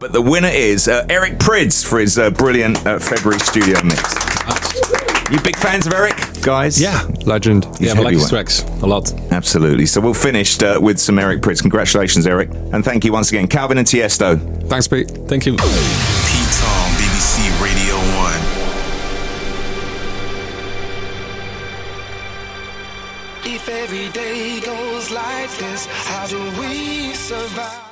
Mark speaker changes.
Speaker 1: But the winner is Eric Prydz for his brilliant February studio mix. You big fans of Eric, guys?
Speaker 2: Yeah, legend.
Speaker 3: Yeah, I like his tracks a lot.
Speaker 1: Absolutely. So we'll finish with some Eric Prydz. Congratulations, Eric. And thank you once again, Calvin and Tiesto.
Speaker 2: Thanks, Pete.
Speaker 3: Thank you.
Speaker 4: Pete Tong, BBC Radio 1. If every day goes like this, how do we survive?